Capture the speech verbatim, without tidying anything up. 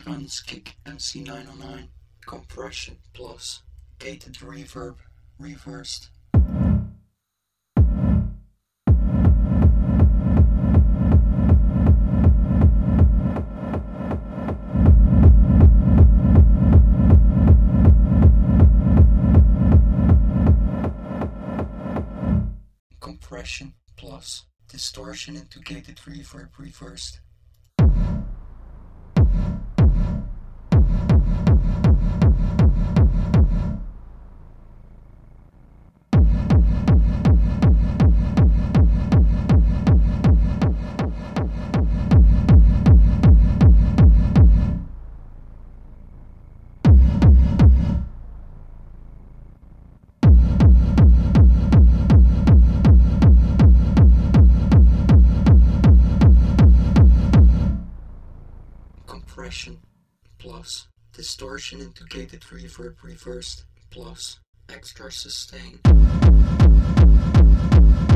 Transkick M C nine oh nine, compression plus gated reverb reversed. Compression plus distortion into gated reverb reversed. Compression plus distortion into gated reverb reversed plus extra sustain.